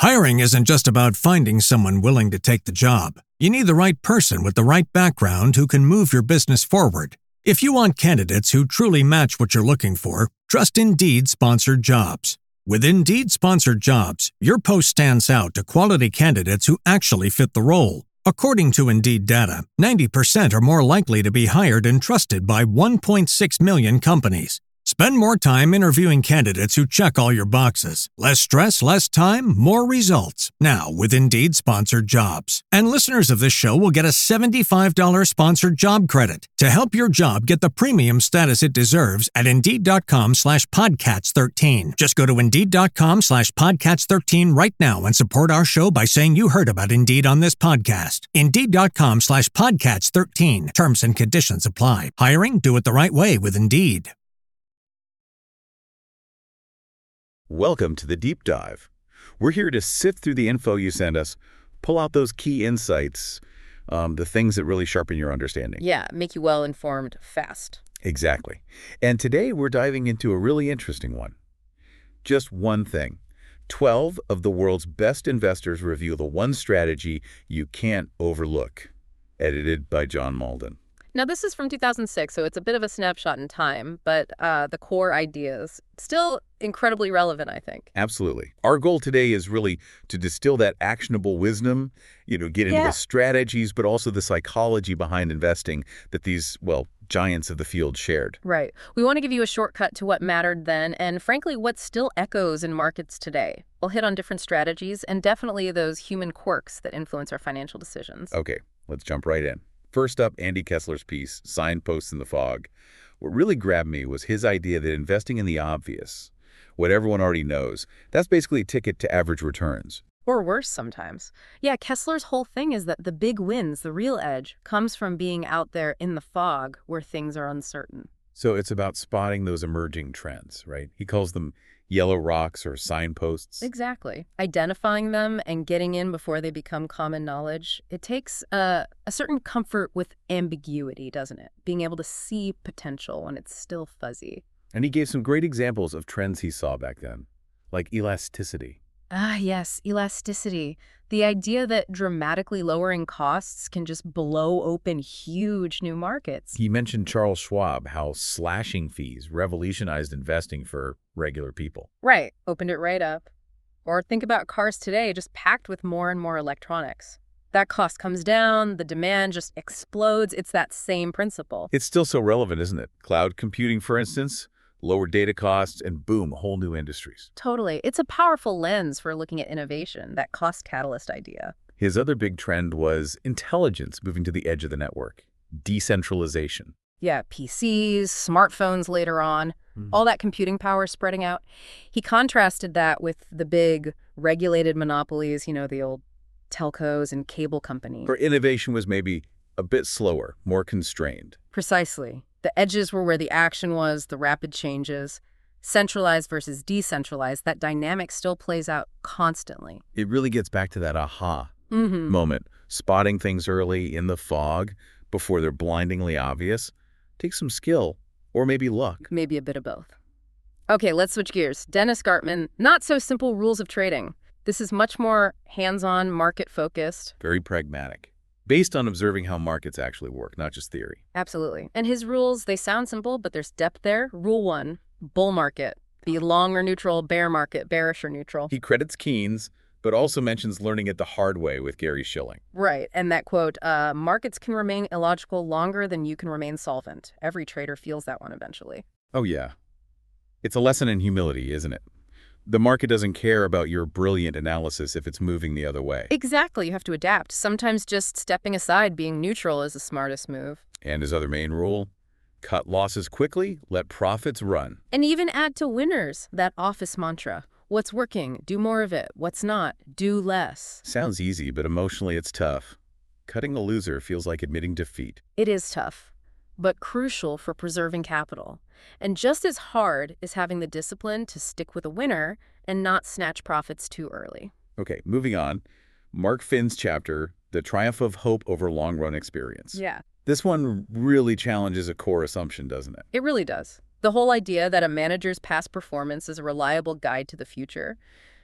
Hiring isn't just about finding someone willing to take the job. You need the right person with the right background who can move your business forward. If you want candidates who truly match what you're looking for, trust Indeed Sponsored Jobs. With Indeed Sponsored Jobs, your post stands out to quality candidates who actually fit the role. According to Indeed data, 90% are more likely to be hired and trusted by 1.6 million companies. Spend more time interviewing candidates who check all your boxes. Less stress, less time, more results. Now with Indeed Sponsored Jobs. And listeners of this show will get a $75 sponsored job credit to help your job get the premium status it deserves at Indeed.com/Podcats13. Just go to Indeed.com/Podcats13 right now and support our show by saying you heard about Indeed on this podcast. Indeed.com/Podcats13. Terms and conditions apply. Hiring? Do it the right way with Indeed. Welcome to the Deep Dive. We're here to sift through the info you send us, pull out those key insights, the things that really sharpen your understanding. Yeah, make you well-informed fast. Exactly. And today we're diving into a really interesting one. Just one thing. 12 of the world's best investors review the one strategy you can't overlook. Edited by John Malden. Now, this is from 2006, so it's a bit of a snapshot in time, but the core ideas still incredibly relevant, I think. Absolutely. Our goal today is really to distill that actionable wisdom, get into the strategies, but also the psychology behind investing that these, giants of the field shared. Right. We want to give you a shortcut to what mattered then and, frankly, what still echoes in markets today. We'll hit on different strategies and definitely those human quirks that influence our financial decisions. Okay, let's jump right in. First up, Andy Kessler's piece, Signposts in the Fog. What really grabbed me was his idea that investing in the obvious, what everyone already knows, that's basically a ticket to average returns. Or worse sometimes. Yeah, Kessler's whole thing is that the big wins, the real edge, comes from being out there in the fog where things are uncertain. So it's about spotting those emerging trends, right? He calls them yellow rocks or signposts. Exactly. Identifying them and getting in before they become common knowledge. It takes a certain comfort with ambiguity, doesn't it? Being able to see potential when it's still fuzzy. And he gave some great examples of trends he saw back then, like elasticity. Ah, yes, elasticity. The idea that dramatically lowering costs can just blow open huge new markets. He mentioned Charles Schwab, how slashing fees revolutionized investing for regular people. Right, opened it right up. Or think about cars today just packed with more and more electronics. That cost comes down, the demand just explodes. It's that same principle. It's still so relevant, isn't it? Cloud computing, for instance, lower data costs, and boom, whole new industries. Totally. It's a powerful lens for looking at innovation, that cost catalyst idea. His other big trend was intelligence moving to the edge of the network, decentralization. Yeah, PCs, smartphones later on, all that computing power spreading out. He contrasted that with the big regulated monopolies, the old telcos and cable companies. For innovation was maybe a bit slower, more constrained. Precisely. The edges were where the action was, the rapid changes. Centralized versus decentralized, that dynamic still plays out constantly. It really gets back to that aha moment. Spotting things early in the fog before they're blindingly obvious takes some skill or maybe luck. Maybe a bit of both. Okay, let's switch gears. Dennis Gartman, not so simple rules of trading. This is much more hands-on, market-focused. Very pragmatic. Based on observing how markets actually work, not just theory. Absolutely. And his rules, they sound simple, but there's depth there. Rule 1, bull market. Be long or neutral, bear market, bearish or neutral. He credits Keynes, but also mentions learning it the hard way with Gary Schilling. Right. And that quote, markets can remain illogical longer than you can remain solvent. Every trader feels that one eventually. Oh, yeah. It's a lesson in humility, isn't it? The market doesn't care about your brilliant analysis if it's moving the other way. Exactly. You have to adapt. Sometimes just stepping aside, being neutral is the smartest move. And his other main rule, cut losses quickly, let profits run. And even add to winners, that office mantra. What's working? Do more of it. What's not? Do less. Sounds easy, but emotionally it's tough. Cutting a loser feels like admitting defeat. It is tough, but crucial for preserving capital. And just as hard is having the discipline to stick with a winner and not snatch profits too early. Okay, moving on. Mark Finn's chapter, The Triumph of Hope Over Long-Run Experience. Yeah. This one really challenges a core assumption, doesn't it? It really does. The whole idea that a manager's past performance is a reliable guide to the future.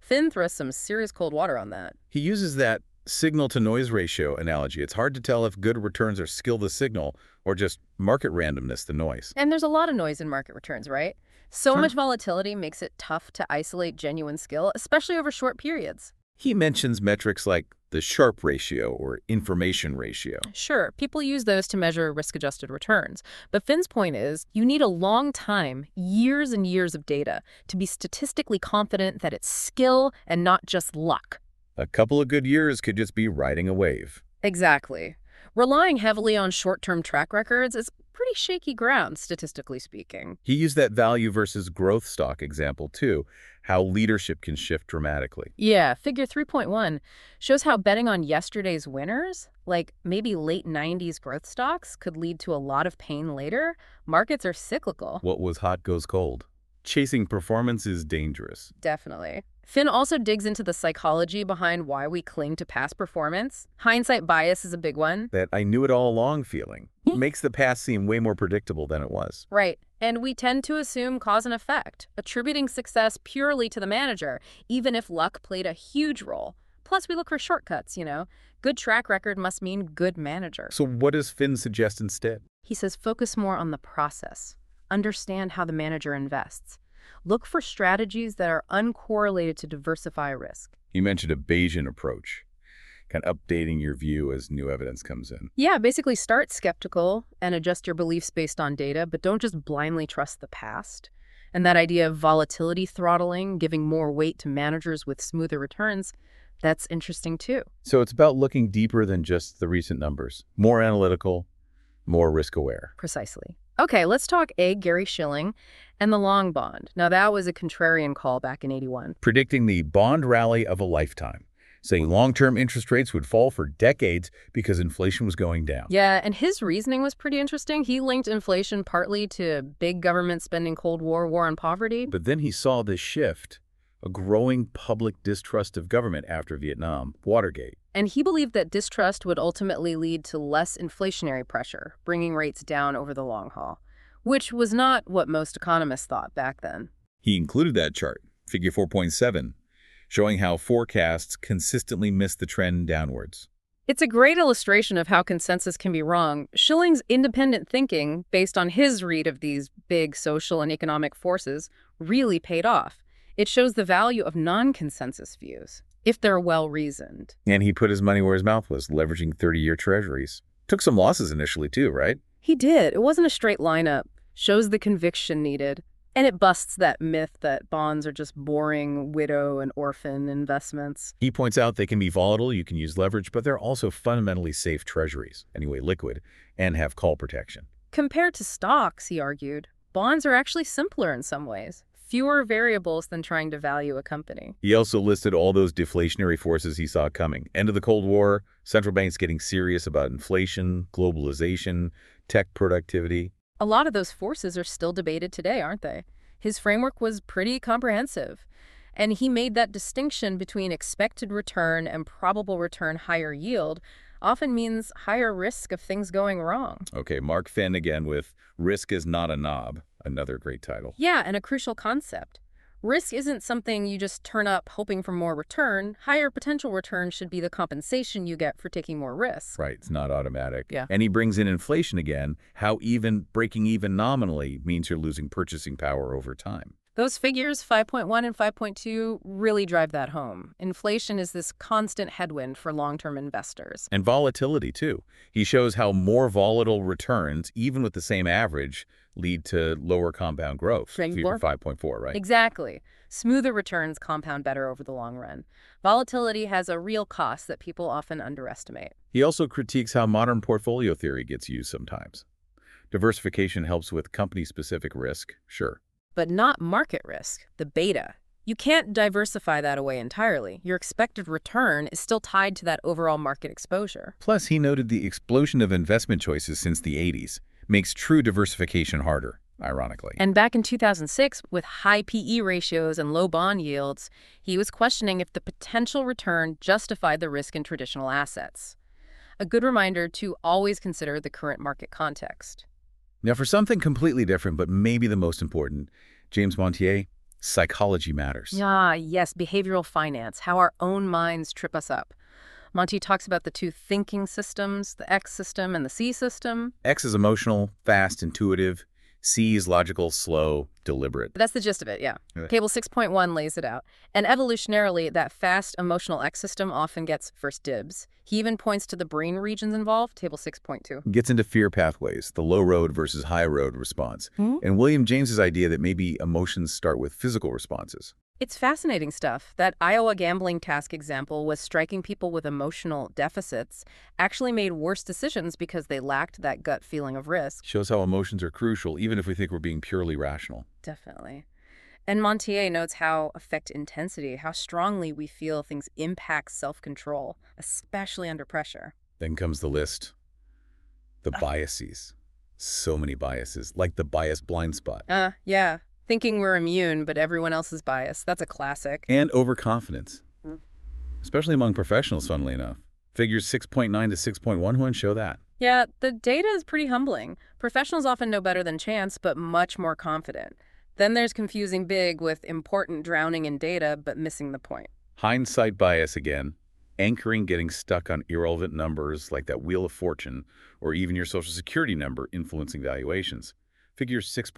Finn throws some serious cold water on that. He uses that signal-to-noise ratio analogy. It's hard to tell if good returns are skill the signal or just market randomness the noise. And there's a lot of noise in market returns, right? So Sure. much volatility makes it tough to isolate genuine skill, especially over short periods. He mentions metrics like the Sharpe ratio or information ratio. Sure, people use those to measure risk-adjusted returns. But Finn's point is, you need a long time, years and years of data, to be statistically confident that it's skill and not just luck. A couple of good years could just be riding a wave. Exactly. Relying heavily on short-term track records is pretty shaky ground, statistically speaking. He used that value versus growth stock example too, how leadership can shift dramatically. Yeah, figure 3.1 shows how betting on yesterday's winners, like maybe late 90s growth stocks, could lead to a lot of pain later. Markets are cyclical. What was hot goes cold. Chasing performance is dangerous. Definitely. Finn also digs into the psychology behind why we cling to past performance. Hindsight bias is a big one. That I knew it all along feeling makes the past seem way more predictable than it was. Right. And we tend to assume cause and effect, attributing success purely to the manager, even if luck played a huge role. Plus, we look for shortcuts, you know. Good track record must mean good manager. So what does Finn suggest instead? He says focus more on the process. Understand how the manager invests. Look for strategies that are uncorrelated to diversify risk. You mentioned a Bayesian approach, kind of updating your view as new evidence comes in. Yeah, basically start skeptical and adjust your beliefs based on data, but don't just blindly trust the past. And that idea of volatility throttling, giving more weight to managers with smoother returns, that's interesting too. So it's about looking deeper than just the recent numbers. More analytical, more risk-aware. Precisely. Okay, let's talk Gary Shilling and the long bond. Now, that was a contrarian call back in '81. Predicting the bond rally of a lifetime, saying long-term interest rates would fall for decades because inflation was going down. Yeah, and his reasoning was pretty interesting. He linked inflation partly to big government spending, Cold War, war on poverty. But then he saw this shift, a growing public distrust of government after Vietnam, Watergate. And he believed that distrust would ultimately lead to less inflationary pressure, bringing rates down over the long haul, which was not what most economists thought back then. He included that chart, figure 4.7, showing how forecasts consistently miss the trend downwards. It's a great illustration of how consensus can be wrong. Schilling's independent thinking, based on his read of these big social and economic forces, really paid off. It shows the value of non-consensus views, if they're well-reasoned. And he put his money where his mouth was, leveraging 30-year treasuries. Took some losses initially too, right? He did. It wasn't a straight lineup. Shows the conviction needed. And it busts that myth that bonds are just boring widow and orphan investments. He points out they can be volatile, you can use leverage, but they're also fundamentally safe treasuries, anyway liquid, and have call protection. Compared to stocks, he argued, bonds are actually simpler in some ways. Fewer variables than trying to value a company. He also listed all those deflationary forces he saw coming. End of the Cold War, central banks getting serious about inflation, globalization, tech productivity. A lot of those forces are still debated today, aren't they? His framework was pretty comprehensive. And he made that distinction between expected return and probable return higher yield often means higher risk of things going wrong. Okay, Mark Finn again with Risk is Not a Knob, another great title. Yeah, and a crucial concept. Risk isn't something you just turn up hoping for more return. Higher potential return should be the compensation you get for taking more risk. Right, it's not automatic. Yeah. And he brings in inflation again, how even breaking even nominally means you're losing purchasing power over time. Those figures, 5.1 and 5.2, really drive that home. Inflation is this constant headwind for long-term investors. And volatility, too. He shows how more volatile returns, even with the same average, lead to lower compound growth. Figure 5.4, right? Exactly. Smoother returns compound better over the long run. Volatility has a real cost that people often underestimate. He also critiques how modern portfolio theory gets used sometimes. Diversification helps with company-specific risk, sure. But not market risk, the beta. You can't diversify that away entirely. Your expected return is still tied to that overall market exposure. Plus, he noted the explosion of investment choices since the 80s makes true diversification harder, ironically. And back in 2006, with high PE ratios and low bond yields, he was questioning if the potential return justified the risk in traditional assets. A good reminder to always consider the current market context. Now, for something completely different, but maybe the most important, James Montier, Psychology matters. Ah, yes, behavioral finance, how our own minds trip us up. Monty talks about the two thinking systems, the X system and the C system. X is emotional, fast, intuitive. C is logical, slow, deliberate. That's the gist of it, yeah. Okay. Table 6.1 lays it out. And evolutionarily, that fast emotional X system often gets first dibs. He even points to the brain regions involved, table 6.2. Gets into fear pathways, the low road versus high road response. And William James's idea that maybe emotions start with physical responses. It's fascinating stuff. That Iowa gambling task example was striking people with emotional deficits actually made worse decisions because they lacked that gut feeling of risk. Shows how emotions are crucial, even if we think we're being purely rational. Definitely. And Montier notes how affect intensity, how strongly we feel things impact self-control, especially under pressure. Then comes the list. The biases. So many biases, like the bias blind spot. Yeah. Thinking we're immune, but everyone else is biased. That's a classic. And overconfidence. Especially among professionals, funnily enough. Figures 6.9 to 6.11 show that. Yeah, the data is pretty humbling. Professionals often know better than chance, but much more confident. Then there's confusing big with important drowning in data, but missing the point. Hindsight bias again. Anchoring getting stuck on irrelevant numbers like that Wheel of Fortune, or even your Social Security number influencing valuations. Figure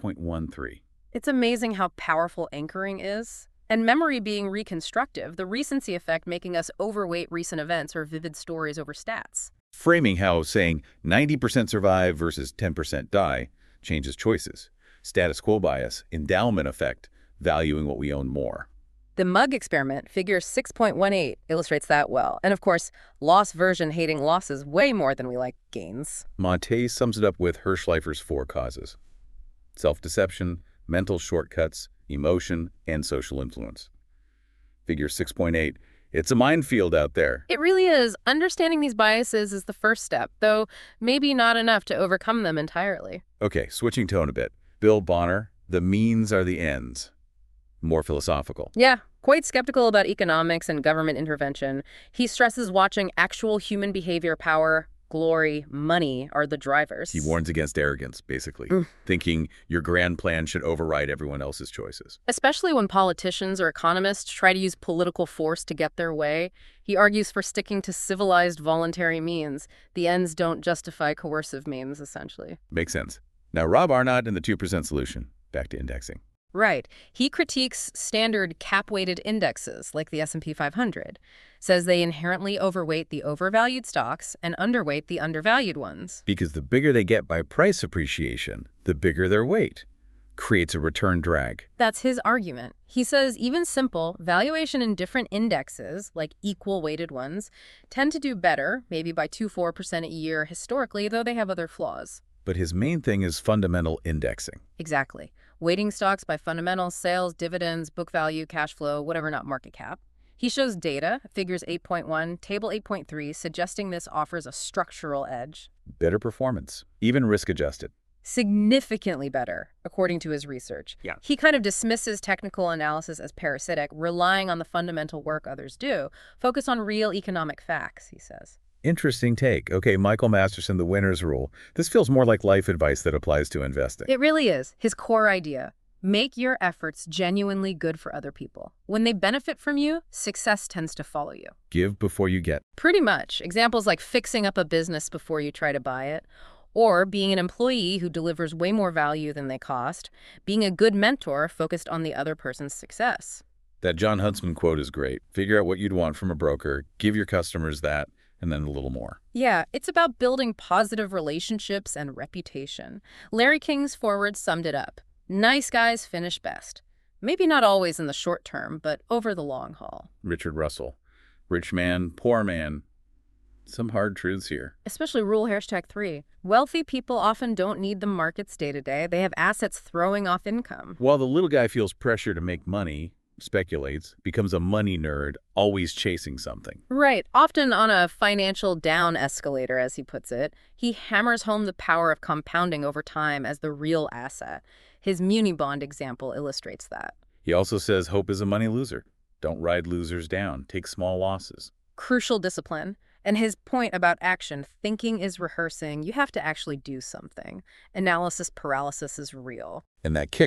6.13. It's amazing how powerful anchoring is. And memory being reconstructive, the recency effect making us overweight recent events or vivid stories over stats. Framing how saying 90% survive versus 10% die changes choices. Status quo bias, endowment effect, valuing what we own more. The mug experiment, figure 6.18, illustrates that well. And of course, loss version hating losses way more than we like gains. Monte sums it up with Hirschleifer's 4 causes. Self-deception, mental shortcuts, emotion, and social influence. Figure 6.8, it's a minefield out there. It really is. Understanding these biases is the first step, though maybe not enough to overcome them entirely. Okay, switching tone a bit. Bill Bonner, the means are the ends. More philosophical. Yeah, quite skeptical about economics and government intervention. He stresses watching actual human behavior, power, glory, money are the drivers. He warns against arrogance, basically, thinking your grand plan should override everyone else's choices. Especially when politicians or economists try to use political force to get their way. He argues for sticking to civilized voluntary means. The ends don't justify coercive means, essentially. Makes sense. Now, Rob Arnott and the 2% solution. Back to indexing. Right. He critiques standard cap-weighted indexes like the S&P 500, says they inherently overweight the overvalued stocks and underweight the undervalued ones. Because the bigger they get by price appreciation, the bigger their weight. Creates a return drag. That's his argument. He says even simple valuation in different indexes, like equal-weighted ones, tend to do better, maybe by 2-4% a year historically, though they have other flaws. But his main thing is fundamental indexing. Exactly. Weighting stocks by fundamentals, sales, dividends, book value, cash flow, whatever, not market cap. He shows data, figures 8.1, table 8.3, suggesting this offers a structural edge. Better performance, even risk-adjusted. Significantly better, according to his research. Yeah. He kind of dismisses technical analysis as parasitic, relying on the fundamental work others do. Focus on real economic facts, he says. Interesting take. Okay, Michael Masterson, the winner's rule. This feels more like life advice that applies to investing. It really is. His core idea. Make your efforts genuinely good for other people. When they benefit from you, success tends to follow you. Give before you get. Pretty much. Examples like fixing up a business before you try to buy it, or being an employee who delivers way more value than they cost, being a good mentor focused on the other person's success. That John Huntsman quote is great. Figure out what you'd want from a broker, give your customers that, and then a little more. Yeah, it's about building positive relationships and reputation. Larry King's foreword summed it up. Nice guys finish best. Maybe not always in the short term, but over the long haul. Richard Russell. Rich man, poor man. Some hard truths here. Especially rule #3. Wealthy people often don't need the markets day to day. They have assets throwing off income. While the little guy feels pressure to make money, speculates, becomes a money nerd, always chasing something. Right. Often on a financial down escalator, as he puts it, he hammers home the power of compounding over time as the real asset. His muni bond example illustrates that. He also says hope is a money loser. Don't ride losers down. Take small losses. Crucial discipline. And his point about action, thinking is rehearsing. You have to actually do something. Analysis paralysis is real. And that kicker,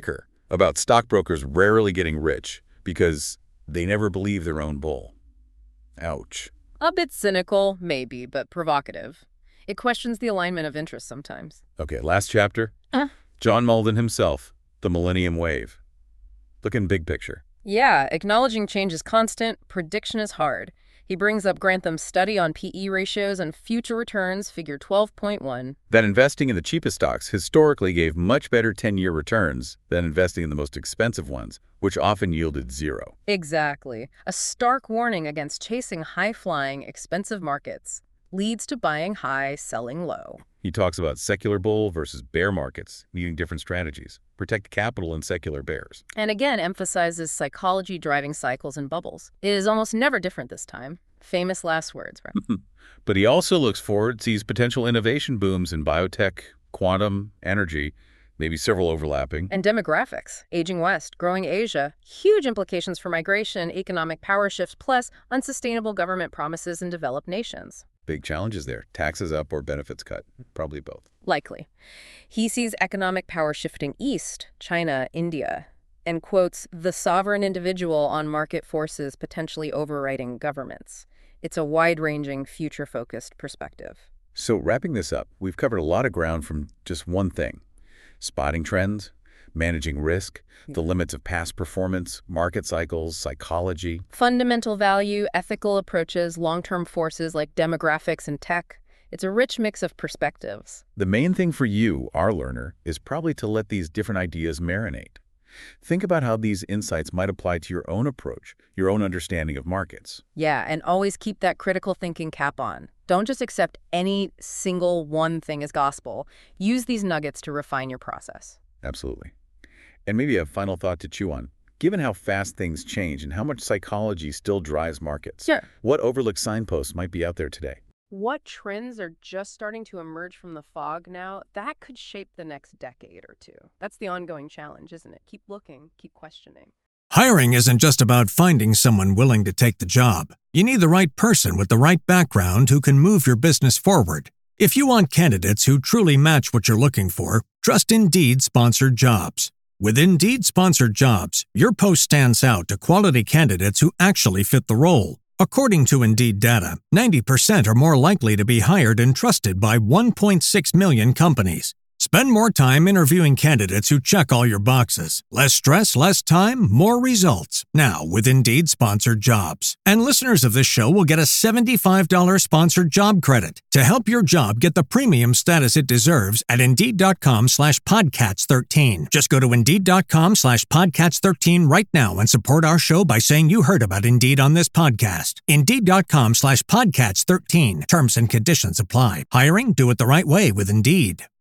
about stockbrokers rarely getting rich because they never believe their own bull. Ouch. A bit cynical, maybe, but provocative. It questions the alignment of interests sometimes. Okay, last chapter. John Malden himself, The Millennium Wave. Looking big picture. Yeah, acknowledging change is constant, prediction is hard. He brings up Grantham's study on PE ratios and future returns, figure 12.1. That investing in the cheapest stocks historically gave much better 10-year returns than investing in the most expensive ones, which often yielded zero. Exactly. A stark warning against chasing high-flying, expensive markets. Leads to buying high, selling low. He talks about secular bull versus bear markets, needing different strategies. Protect capital in secular bears. And again, emphasizes psychology driving cycles and bubbles. It is almost never different this time. Famous last words, right? But he also looks forward, sees potential innovation booms in biotech, quantum, energy, maybe several overlapping. And demographics. Aging West, growing Asia, huge implications for migration, economic power shifts, plus unsustainable government promises in developed nations. Big challenges there. Taxes up or benefits cut. Probably both. Likely. He sees economic power shifting east, China, India, and quotes the sovereign individual on market forces potentially overriding governments. It's a wide-ranging, future-focused perspective. So wrapping this up, we've covered a lot of ground from just one thing. Spotting trends, managing risk, the limits of past performance, market cycles, psychology. Fundamental value, ethical approaches, long-term forces like demographics and tech. It's a rich mix of perspectives. The main thing for you, our learner, is probably to let these different ideas marinate. Think about how these insights might apply to your own approach, your own understanding of markets. Yeah, and always keep that critical thinking cap on. Don't just accept any single one thing as gospel. Use these nuggets to refine your process. Absolutely. And maybe a final thought to chew on. Given how fast things change and how much psychology still drives markets, what overlooked signposts might be out there today? What trends are just starting to emerge from the fog now that could shape the next decade or two? That's the ongoing challenge, isn't it? Keep looking, keep questioning. Hiring isn't just about finding someone willing to take the job. You need the right person with the right background who can move your business forward. If you want candidates who truly match what you're looking for, trust Indeed Sponsored Jobs. With Indeed Sponsored Jobs, your post stands out to quality candidates who actually fit the role. According to Indeed data, 90% are more likely to be hired and trusted by 1.6 million companies. Spend more time interviewing candidates who check all your boxes. Less stress, less time, more results. Now with Indeed Sponsored Jobs. And listeners of this show will get a $75 sponsored job credit to help your job get the premium status it deserves at Indeed.com/Podcats13. Just go to Indeed.com/Podcats13 right now and support our show by saying you heard about Indeed on this podcast. Indeed.com/Podcats13. Terms and conditions apply. Hiring? Do it the right way with Indeed.